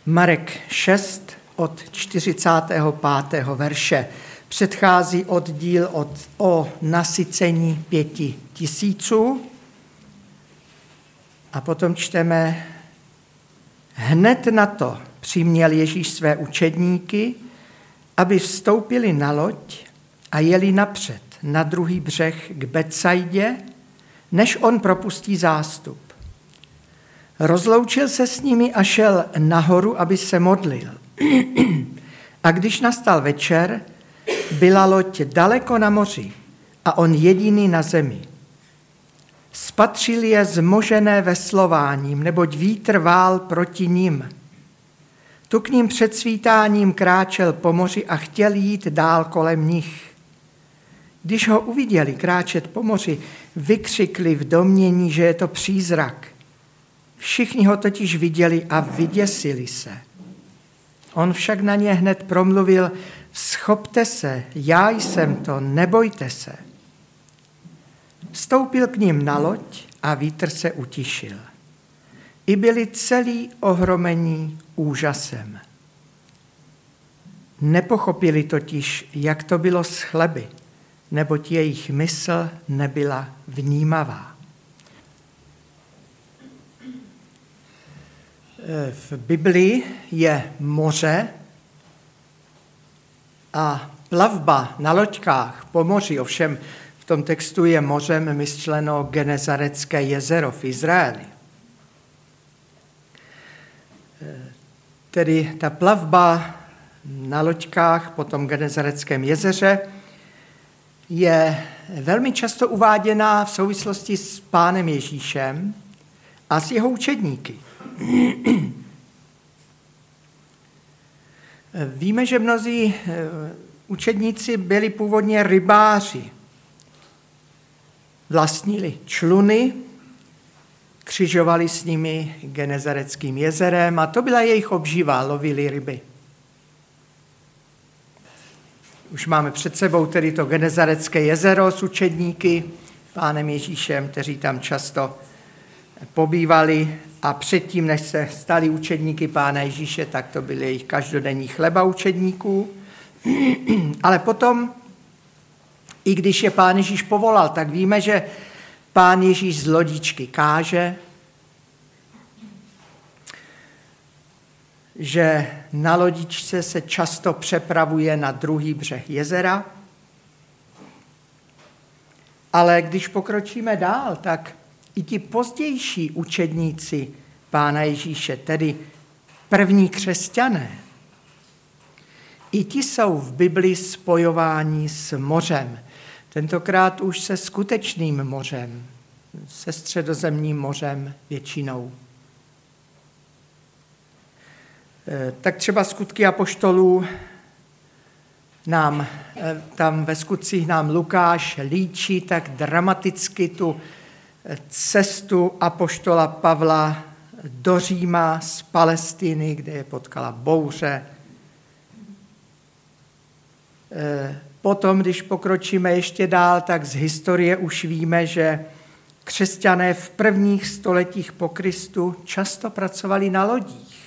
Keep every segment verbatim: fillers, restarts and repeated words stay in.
Marek šest od čtyřicátého pátého verše. Předchází oddíl od, o nasycení pěti tisíců a potom čteme: hned na to přiměl Ježíš své učedníky, aby vstoupili na loď a jeli napřed na druhý břeh k Betsaidě, než on propustí zástup. Rozloučil se s nimi a šel nahoru, aby se modlil. A když nastal večer, byla loď daleko na moři a on jediný na zemi. Spatřil je zmožené veslováním, neboť vítr vál proti nim. Tu k ním před svítáním kráčel po moři a chtěl jít dál kolem nich. Když ho uviděli kráčet po moři, vykřikli v domnění, že je to přízrak. Všichni ho totiž viděli a vyděsili se. On však na ně hned promluvil: schopte se, já jsem to, nebojte se. Vstoupil k ním na loď a vítr se utišil. I byli celí ohromení úžasem. Nepochopili totiž, jak to bylo s chleby, neboť jejich mysl nebyla vnímavá. V Biblii je moře a plavba na loďkách po moři, ovšem v tom textu je mořem myšleno Genezarecké jezero v Izraeli. Tedy ta plavba na loďkách po tom Genezareckém jezeře je velmi často uváděná v souvislosti s Pánem Ježíšem a s jeho učedníky. Víme, že mnozí učedníci byli původně rybáři. Vlastnili čluny, křižovali s nimi Genezareckým jezerem a to byla jejich obživa, lovili ryby. Už máme před sebou tedy to Genezarecké jezero s učedníky, Pánem Ježíšem, kteří tam často pobývali a předtím, než se stali učedníky Pána Ježíše, tak to byly jejich každodenní chleba učedníků. Ale potom, i když je Pán Ježíš povolal, tak víme, že Pán Ježíš z lodičky káže, že na lodičce se často přepravuje na druhý břeh jezera. Ale když pokročíme dál, tak i ti pozdější učedníci Pána Ježíše, tedy první křesťané, i ti jsou v Biblii spojováni s mořem. Tentokrát už se skutečným mořem, se středozemním mořem většinou. Tak třeba Skutky apoštolů nám, tam ve skutcích nám Lukáš líčí tak dramaticky tu cestu apoštola Pavla do Říma z Palestiny, kde je potkala bouře. Potom, když pokročíme ještě dál, tak z historie už víme, že křesťané v prvních stoletích po Kristu často pracovali na lodích.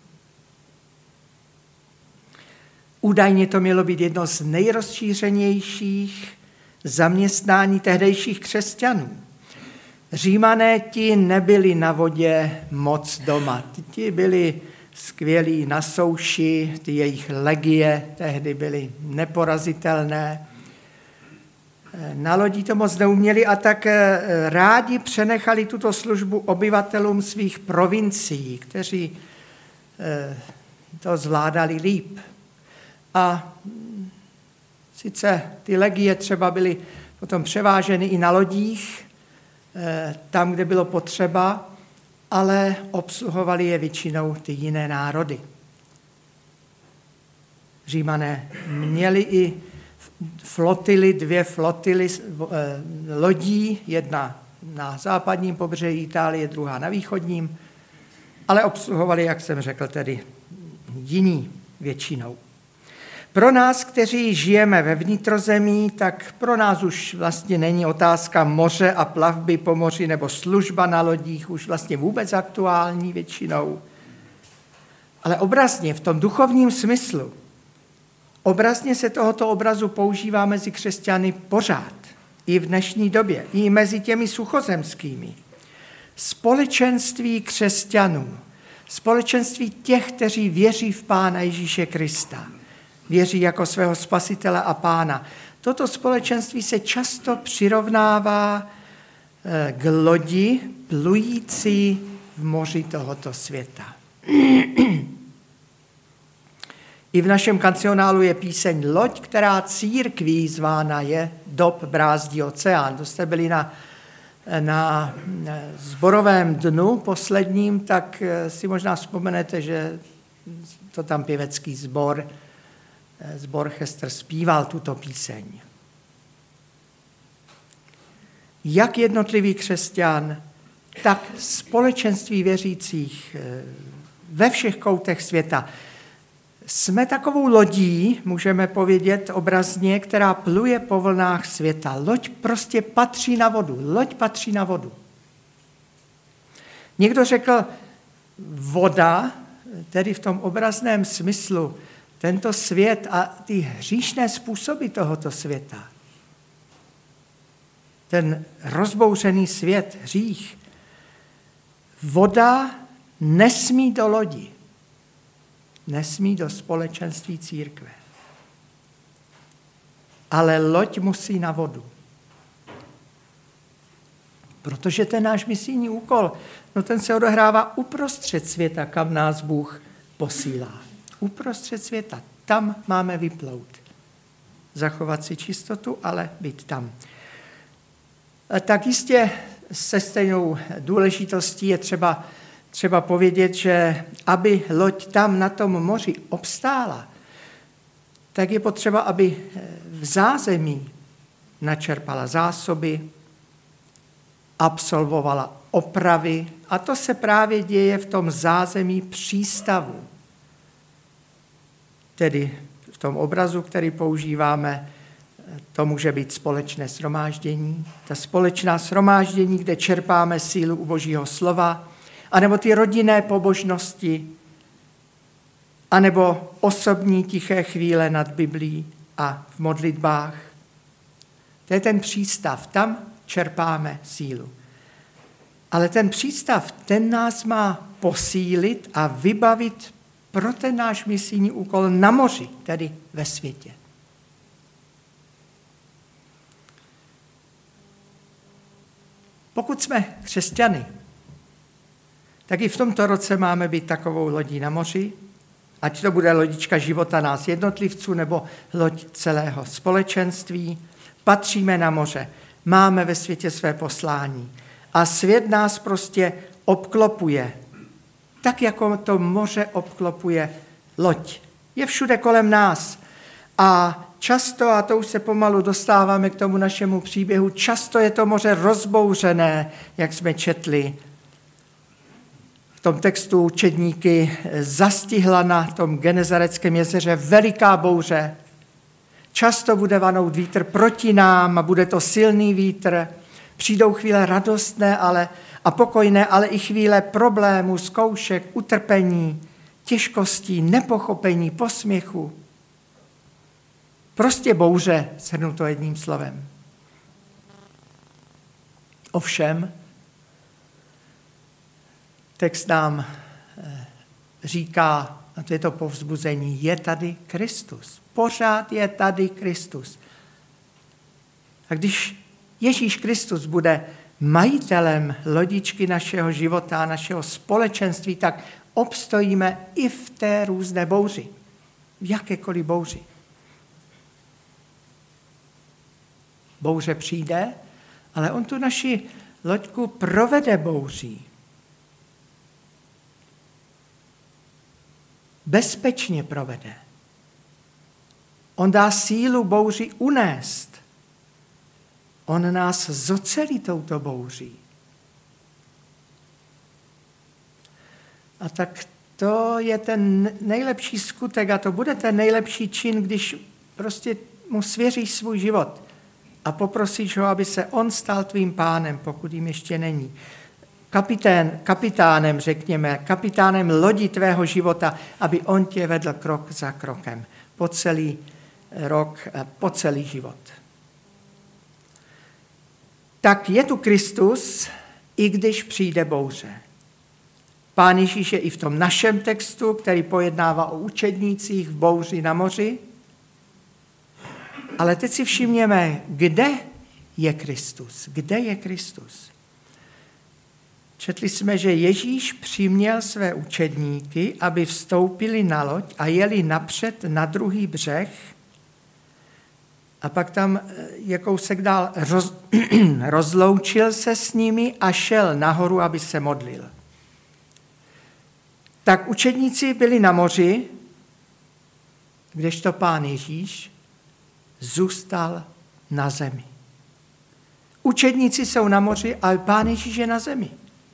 Údajně to mělo být jedno z nejrozšířenějších zaměstnání tehdejších křesťanů. Římané ti nebyli na vodě moc doma. Ti byli skvělí na souši, ty jejich legie tehdy byly neporazitelné. Na lodi to moc neuměli a tak rádi přenechali tuto službu obyvatelům svých provincií, kteří to zvládali líp. A sice ty legie třeba byly potom převáženy i na lodích, tam, kde bylo potřeba, ale obsluhovali je většinou ty jiné národy. Římané měli i flotily, dvě flotily lodí, jedna na západním pobřeží Itálie, druhá na východním, ale obsluhovali, jak jsem řekl, tedy jiní většinou. Pro nás, kteří žijeme ve vnitrozemí, tak pro nás už vlastně není otázka moře a plavby po moři nebo služba na lodích už vlastně vůbec aktuální většinou. Ale obrazně, v tom duchovním smyslu, obrazně se tohoto obrazu používá mezi křesťany pořád, i v dnešní době, i mezi těmi suchozemskými. Společenství křesťanů, společenství těch, kteří věří v Pána Ježíše Krista, věří jako svého spasitele a Pána. Toto společenství se často přirovnává k lodi plující v moři tohoto světa. I v našem kancionálu je píseň Loď, která církví zvána je, dob brázdí oceán. To jste byli na, na sborovém dnu posledním, tak si možná vzpomenete, že to tam pěvecký sbor, sbor Chester zpíval tuto píseň. Jak jednotlivý křesťan, tak společenství věřících ve všech koutech světa. Jsme takovou lodí, můžeme povědět obrazně, která pluje po vlnách světa. Loď prostě patří na vodu. Loď patří na vodu. Někdo řekl, voda, tedy v tom obrazném smyslu, tento svět a ty hříšné způsoby tohoto světa. Ten rozbouřený svět, hřích. Voda nesmí do lodi. Nesmí do společenství církve. Ale loď musí na vodu. Protože ten náš misijní úkol, no ten se odehrává uprostřed světa, kam nás Bůh posílá. Uprostřed světa, tam máme vyplout. Zachovat si čistotu, ale být tam. Tak jistě se stejnou důležitostí je třeba Třeba povědět, že aby loď tam na tom moři obstála, tak je potřeba, aby v zázemí načerpala zásoby, absolvovala opravy a to se právě děje v tom zázemí přístavu. Tedy v tom obrazu, který používáme, to může být společné shromáždění, ta společná shromáždění, kde čerpáme sílu u Božího slova, anebo ty rodinné pobožnosti, anebo osobní tiché chvíle nad Biblí a v modlitbách. To je ten přístav, tam čerpáme sílu. Ale ten přístav, ten nás má posílit a vybavit pro ten náš misijní úkol na moři, tedy ve světě. Pokud jsme křesťany, tak i v tomto roce máme být takovou lodí na moři, ať to bude lodička života nás jednotlivců nebo loď celého společenství. Patříme na moře, máme ve světě své poslání a svět nás prostě obklopuje, tak jako to moře obklopuje loď. Je všude kolem nás a často, a to už se pomalu dostáváme k tomu našemu příběhu, často je to moře rozbouřené, jak jsme četli. V tom textu učedníky zastihla na tom Genezareckém jezeře veliká bouře. Často bude vanout vítr proti nám a bude to silný vítr. Přijdou chvíle radostné ale, a pokojné, ale i chvíle problémů, zkoušek, utrpení, těžkostí, nepochopení, posměchu. Prostě bouře, shrnu to jedním slovem. Ovšem, text nám říká, a to je to povzbuzení, je tady Kristus. Pořád je tady Kristus. A když Ježíš Kristus bude majitelem lodičky našeho života a našeho společenství, tak obstojíme i v té různé bouři. V jakékoliv bouři. Bouře přijde, ale on tu naši loďku provede bouří. Bezpečně provede. On dá sílu bouři unést. On nás zocelí touto bouří. A tak to je ten nejlepší skutek a to bude ten nejlepší čin, když prostě mu svěříš svůj život a poprosíš ho, aby se on stal tvým pánem, pokud jim ještě není. kapitán, kapitánem, řekněme, kapitánem lodi tvého života, aby on tě vedl krok za krokem po celý rok, po celý život. Tak je tu Kristus, i když přijde bouře. Pán Ježíš je i v tom našem textu, který pojednává o učednících v bouři na moři. Ale teď si všimněme, kde je Kristus. Kde je Kristus? Četli jsme, že Ježíš přiměl své učedníky, aby vstoupili na loď a jeli napřed na druhý břeh. A pak tam je kousek dál roz, rozloučil se s nimi a šel nahoru, aby se modlil. Tak učedníci byli na moři, kdežto Pán Ježíš zůstal na zemi. Učedníci jsou na moři, ale Pán Ježíš je na zemi.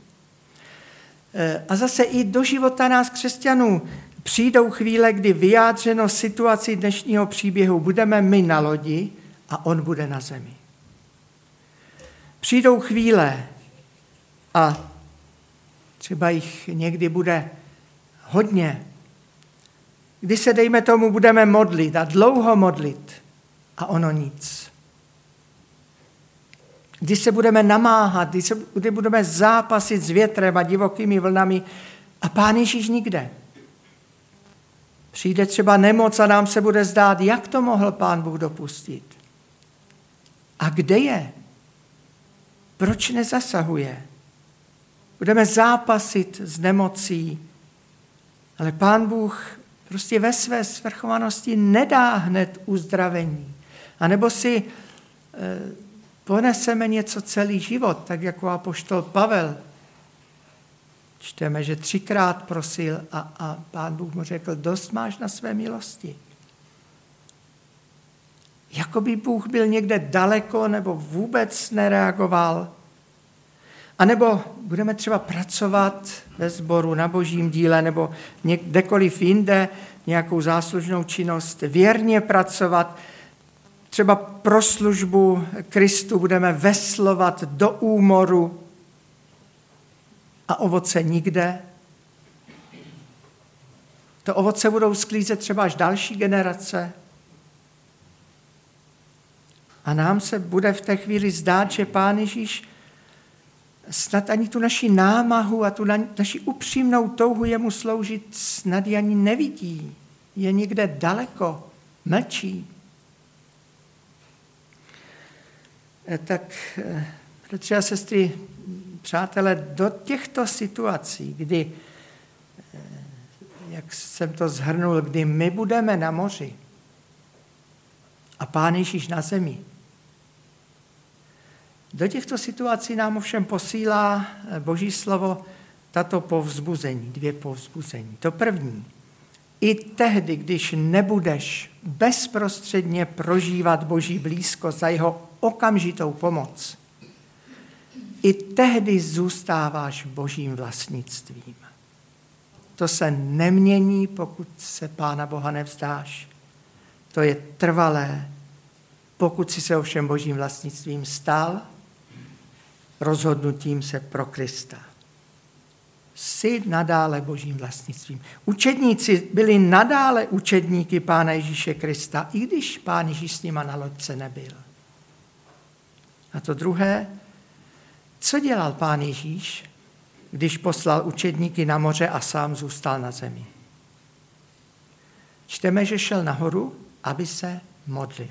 A zase i do života nás křesťanů přijdou chvíle, kdy vyjádřeno situaci dnešního příběhu budeme my na lodi a on bude na zemi. Přijdou chvíle a třeba jich někdy bude hodně, kdy se, dejme tomu, budeme modlit a dlouho modlit a ono nic. Kdy se budeme namáhat, kdy, se, kdy budeme zápasit s větrem a divokými vlnami a Pán Ježíš nikde. Přijde třeba nemoc a nám se bude zdát, jak to mohl Pán Bůh dopustit. A kde je? Proč nezasahuje? Budeme zápasit s nemocí, ale Pán Bůh prostě ve své svrchovanosti nedá hned uzdravení. A nebo si e, poneseme něco celý život, tak jako apoštol Pavel. Čteme, že třikrát prosil a, a Pán Bůh mu řekl, dost máš na své milosti. Jakoby Bůh byl někde daleko nebo vůbec nereagoval. A nebo budeme třeba pracovat ve sboru na božím díle nebo kdekoliv jinde nějakou záslužnou činnost, věrně pracovat, třeba pro službu Kristu budeme veslovat do úmoru a ovoce nikde. To ovoce budou sklízet třeba až další generace. A nám se bude v té chvíli zdát, že Pán Ježíš snad ani tu naši námahu a tu naši upřímnou touhu jemu sloužit snad ani nevidí. Je někde daleko, mlčí. Tak, bratři a sestry, přátelé, do těchto situací, kdy, jak jsem to shrnul, kdy my budeme na moři a Pán Ježíš na zemi, do těchto situací nám ovšem posílá Boží slovo tato povzbuzení, dvě povzbuzení. To první, i tehdy, když nebudeš bezprostředně prožívat Boží blízkost a jeho okamžitou pomoc, i tehdy zůstáváš Božím vlastnictvím. To se nemění, pokud se Pána Boha nevzdáš. To je trvalé, pokud si se ovšem Božím vlastnictvím stal, rozhodnutím se pro Krista. Jsi nadále Božím vlastnictvím. Učedníci byli nadále učedníky Pána Ježíše Krista, i když Pán Ježíš s nima na loďce nebyl. A to druhé, co dělal Pán Ježíš, když poslal učedníky na moře a sám zůstal na zemi? Čteme, že šel nahoru, aby se modlil.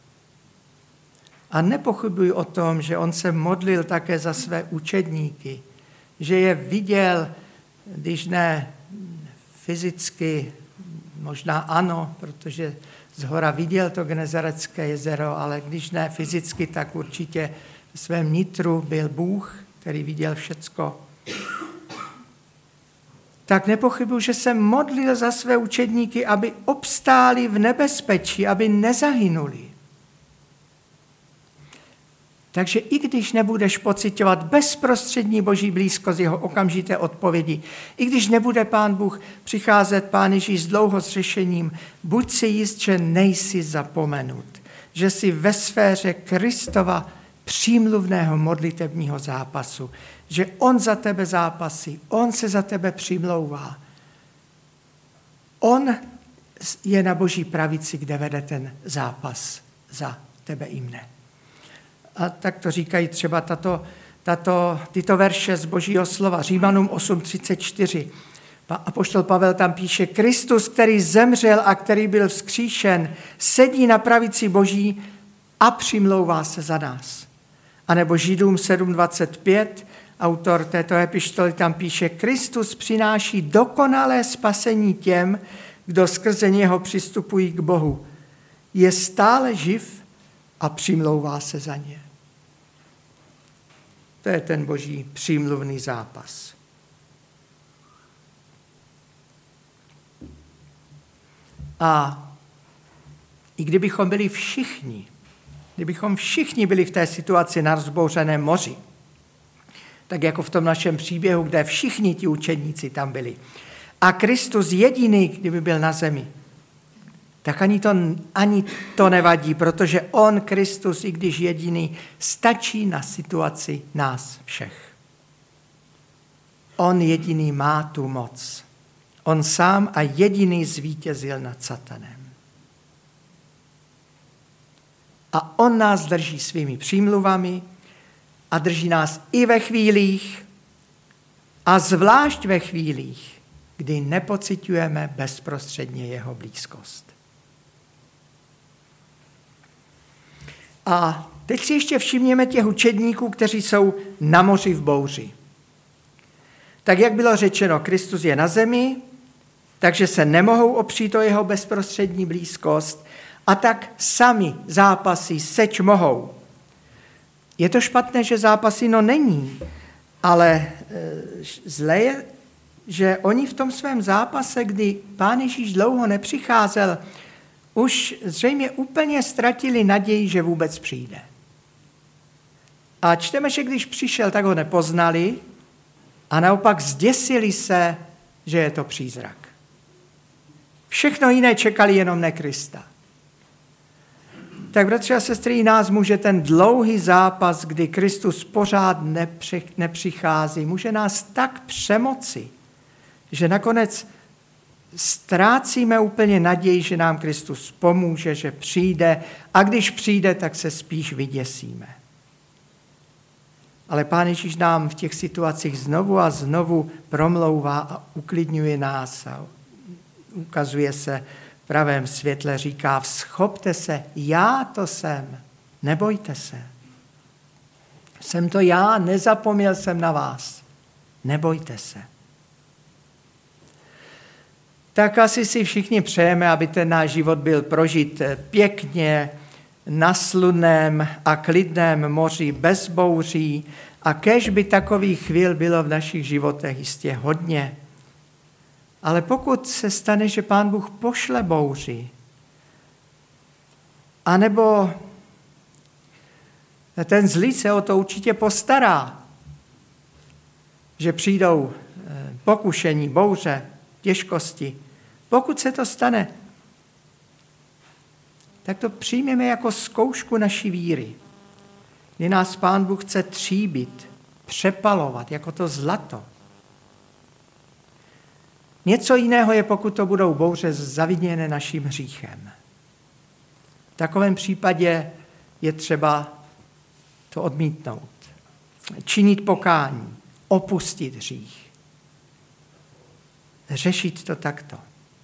A nepochybuji o tom, že on se modlil také za své učedníky, že je viděl, když ne fyzicky, možná ano, protože zhora viděl to Genezarecké jezero, ale když ne fyzicky, tak určitě v svém nitru byl Bůh, který viděl všecko. Tak nepochybuji, že se modlil za své učedníky, aby obstáli v nebezpečí, aby nezahynuli. Takže i když nebudeš pociťovat bezprostřední Boží blízkost jeho okamžité odpovědi, i když nebude Pán Bůh přicházet, Pán Ježíš s dlouho s řešením, buď si jist, že nejsi zapomenut, že jsi ve sféře Kristova přímluvného modlitebního zápasu, že on za tebe zápasí, on se za tebe přimlouvá. On je na Boží pravici, kde vede ten zápas za tebe i mne. A tak to říkají třeba tato, tato, tyto verše z Božího slova, Římanům osm třicet čtyři. Apoštol Pavel tam píše, Kristus, který zemřel a který byl vzkříšen, sedí na pravici Boží a přimlouvá se za nás. A nebo Židům sedm dvacet pět, autor této epištoly tam píše, Kristus přináší dokonalé spasení těm, kdo skrze něho přistupují k Bohu. Je stále živ a přimlouvá se za ně. To je ten Boží přímluvný zápas. A i kdybychom byli všichni, kdybychom všichni byli v té situaci na rozbouřeném moři, tak jako v tom našem příběhu, kde všichni ti učedníci tam byli, a Kristus jediný, kdyby byl na zemi, tak ani to, ani to nevadí, protože on, Kristus, i když jediný, stačí na situaci nás všech. On jediný má tu moc. On sám a jediný zvítězil nad satanem. A on nás drží svými přímluvami a drží nás i ve chvílích, a zvlášť ve chvílích, kdy nepociťujeme bezprostředně jeho blízkost. A teď si ještě všimněme těch učedníků, kteří jsou na moři v bouři. Tak jak bylo řečeno, Kristus je na zemi, takže se nemohou opřít o jeho bezprostřední blízkost a tak sami zápasy seč mohou. Je to špatné, že zápasy no není, ale e, zlé je, že oni v tom svém zápase, kdy Pán Ježíš dlouho nepřicházel, už zřejmě úplně ztratili naději, že vůbec přijde. A čteme, že když přišel, tak ho nepoznali a naopak zděsili se, že je to přízrak. Všechno jiné čekali, jenom ne Krista. Tak bratři a sestry, nás může ten dlouhý zápas, kdy Kristus pořád nepřichází, může nás tak přemoci, že nakonec ztrácíme úplně naději, že nám Kristus pomůže, že přijde, a když přijde, tak se spíš vyděsíme. Ale Pán Ježíš nám v těch situacích znovu a znovu promlouvá a uklidňuje nás a ukazuje se v pravém světle, říká, vzchopte se, já to jsem, nebojte se. Jsem to já, nezapomněl jsem na vás, nebojte se. Tak asi si všichni přejeme, aby ten náš život byl prožit pěkně, na sluném a klidném moři bez bouří, a kéž by takových chvíl bylo v našich životech jistě hodně. Ale pokud se stane, že Pán Bůh pošle bouři, anebo ten zlý se o to určitě postará, že přijdou pokušení, bouře, těžkosti. Pokud se to stane, tak to přijměme jako zkoušku naší víry, kdy nás Pán Bůh chce tříbit, přepalovat, jako to zlato. Něco jiného je, pokud to budou bouře zaviněné naším hříchem. V takovém případě je třeba to odmítnout, činit pokání, opustit hřích, řešit to takto.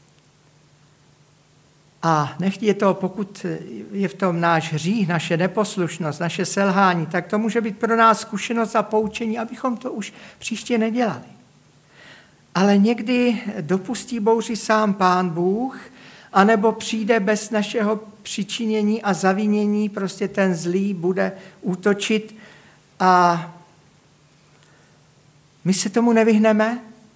A nechť je to, pokud je v tom náš hřích, naše neposlušnost, naše selhání, tak to může být pro nás zkušenost a poučení, abychom to už příště nedělali. Ale někdy dopustí bouři sám Pán Bůh, anebo přijde bez našeho přičinění a zavinění, prostě ten zlý bude útočit a my se tomu nevyhneme.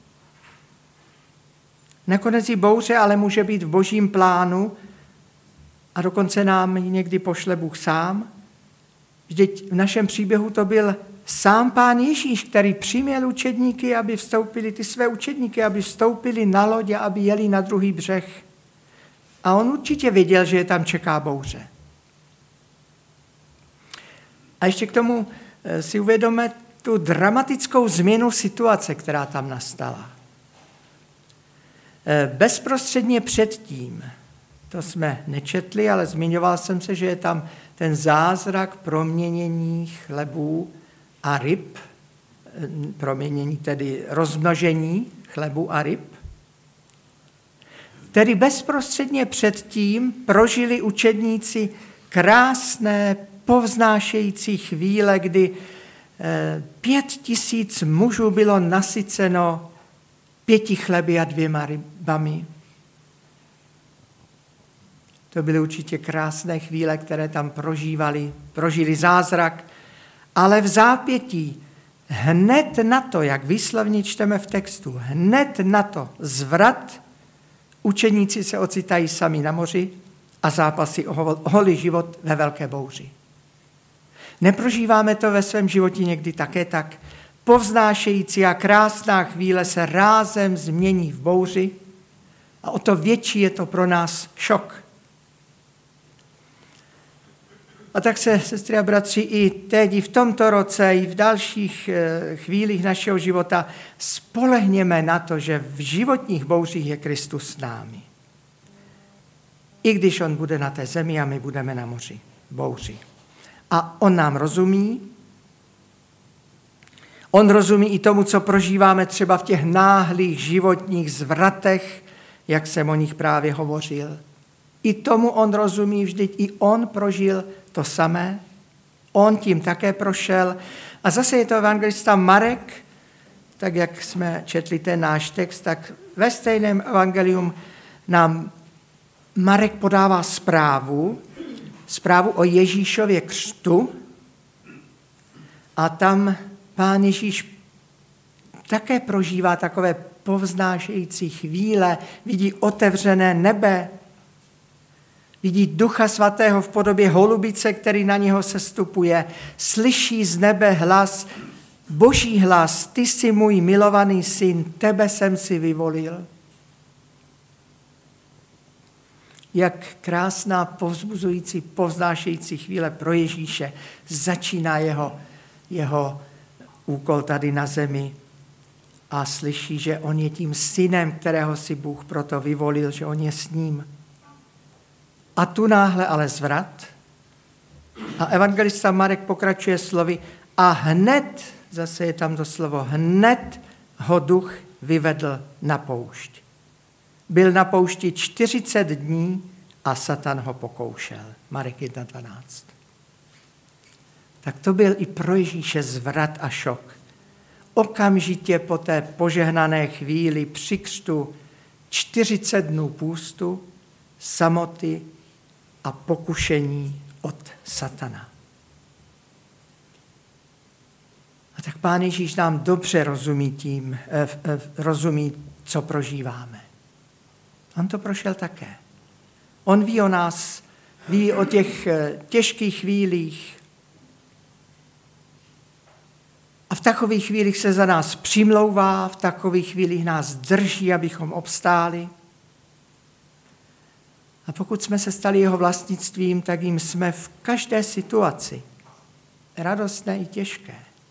Nakonec i bouře ale může být v Božím plánu a dokonce nám ji někdy pošle Bůh sám. Vždyť v našem příběhu to byl sám Pán Ježíš, který přiměl učedníky, aby vstoupili, ty své učedníky, aby vstoupili na loď a aby jeli na druhý břeh. A on určitě věděl, že je tam čeká bouře. A ještě k tomu si uvědomme tu dramatickou změnu situace, která tam nastala. Bezprostředně předtím, to jsme nečetli, ale zmiňoval jsem se, že je tam ten zázrak proměnění chlebů a ryb, proměnění tedy rozmnožení chlebů a ryb, tedy bezprostředně předtím prožili učedníci krásné, povznášející chvíle, kdy pět tisíc mužů bylo nasyceno pěti chleby a dvěma rybami. To byly určitě krásné chvíle, které tam prožívali, prožili zázrak, ale v zápětí hned na to, jak výslovně čteme v textu, hned na to zvrat, učeníci se ocitají sami na moři a zápasí o holý život ve velké bouři. Neprožíváme to ve svém životě někdy také tak? Povznášející a krásná chvíle se rázem změní v bouři a o to větší je to pro nás šok. A tak se, sestry a bratři, i teď, i v tomto roce, i v dalších chvílích našeho života spolehněme na to, že v životních bouřích je Kristus s námi. I když on bude na té zemi a my budeme na moři, bouři. A on nám rozumí. On rozumí i tomu, co prožíváme třeba v těch náhlých životních zvratech, jak jsem o nich právě hovořil. I tomu on rozumí, vždyť i on prožil to samé. On tím také prošel. A zase je to evangelista Marek, tak jak jsme četli ten náš text, tak ve stejném evangelium nám Marek podává zprávu, zprávu o Ježíšově křtu a tam Pán Ježíš také prožívá takové povznášející chvíle, vidí otevřené nebe, vidí Ducha Svatého v podobě holubice, který na něho sestupuje, slyší z nebe hlas, Boží hlas, ty jsi můj milovaný syn, tebe jsem si vyvolil. Jak krásná, povzbuzující, povznášející chvíle pro Ježíše začíná jeho, jeho úkol tady na zemi a slyší, že on je tím synem, kterého si Bůh proto vyvolil, že on je s ním. A tu náhle ale zvrat. A evangelista Marek pokračuje slovy a hned, zase je tam to slovo, hned ho duch vyvedl na poušť. Byl na poušti čtyřicet dní a Satan ho pokoušel. Marek jedna dvanáct. Tak to byl i pro Ježíše zvrat a šok. Okamžitě po té požehnané chvíli při křtu čtyřicet dnů půstu, samoty a pokušení od Satana. A tak Pán Ježíš nám dobře rozumí tím, rozumí, co prožíváme. On to prošel také. On ví o nás, ví o těch těžkých chvílích. A v takových chvílích se za nás přimlouvá, v takových chvílích nás drží, abychom obstáli. A pokud jsme se stali jeho vlastnictvím, tak jim jsme v každé situaci, radostné i těžké.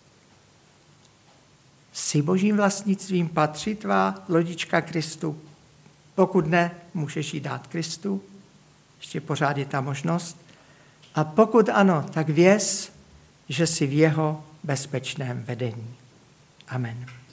Jsi Božím vlastnictvím, patří tvá lodička Kristu. Pokud ne, můžeš ji dát Kristu. Ještě pořád je ta možnost. A pokud ano, tak věz, že jsi v jeho bezpečném vedení. Amen.